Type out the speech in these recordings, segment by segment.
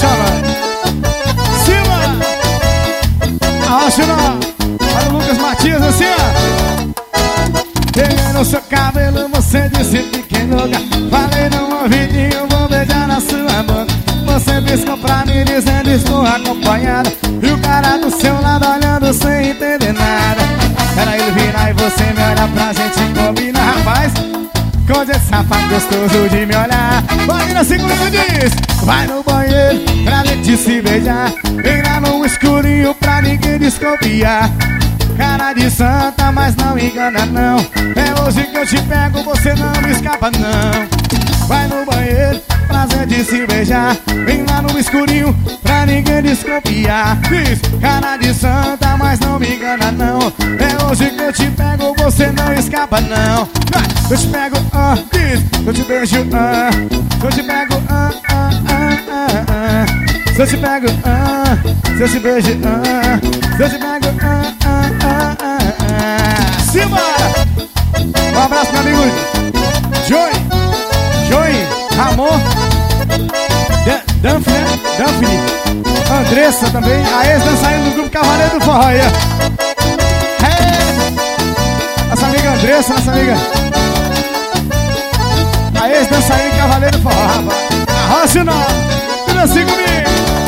apaixonado. Cima! Arrocha não. Olha o Lucas Matias assim, ó. Peguei no seu cabelo, você disse fiquei louca. Falei no ouvidinho, vou beijar na sua boca. Você piscou pra mim dizendo estou acompanhada. E o cara do seu lado olhando sem entender nada. Era ele virar e você me olhar pra gente combinar, rapaz. Com esse safado gostoso de me olhar. Vai na segunda e diz: vai no banheiro pra gente se beijar. Vem lá no escurinho pra ninguém desconfiar. Cara de santa, mas não engana não. É hoje que eu te pego, você não me escapa não. Vai no banheiro, prazer de se beijar. Vem lá no escurinho, pra ninguém desconfiar. Diz, cara de santa, mas não me engana não. É hoje que eu te pego, você não escapa não. Eu te pego, diz, eu te beijo, eu te pego, se eu te pego, se eu te beijo, se eu te pego, simbora! Um abraço meu amigo Joey, Ramon, Danfne, Andressa também, a ex-dançarina do grupo Cavaleiro do Forró. Nossa amiga Andressa, nossa amiga, a ex-dançarina Cavaleiro do Forró, rapaz. Arrocha o nome, tudo assim comigo.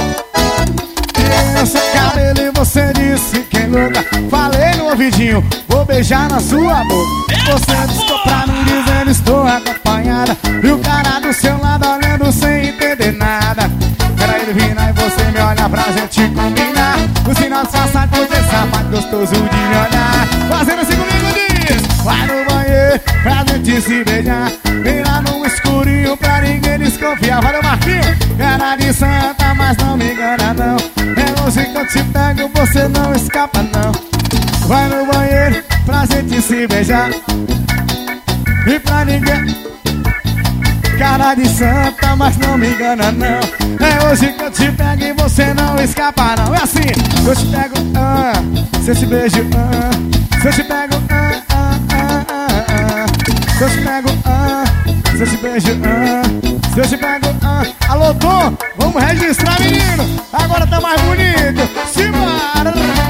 Seu cabelo e você disse quem louca. Falei no ouvidinho, vou beijar na sua boca. Você discou pra mim dizendo estou acompanhada. E o cara do seu lado olhando sem entender nada. Era ele virar e você me olhar pra gente combinar. O sinal de sua saco de sapato gostoso de me olhar. Fazendo assim comigo diz: vai no banheiro pra gente se beijar. Vem lá no escurinho pra ninguém desconfiar. Valeu Marquinhos, cara de santa, mas não me engana não. É hoje que eu te pego, você não escapa não. Vai no banheiro pra gente se beijar. E pra ninguém, cara de santa, mas não me engana não. É hoje que eu te pego e você não escapa não. É assim, eu te pego, se eu te beijo, se eu te pego, se eu te pego, se eu te beijo, se eu te pego, alô Tom, vamos registrar menino, agora tá mais bonito. Simbora!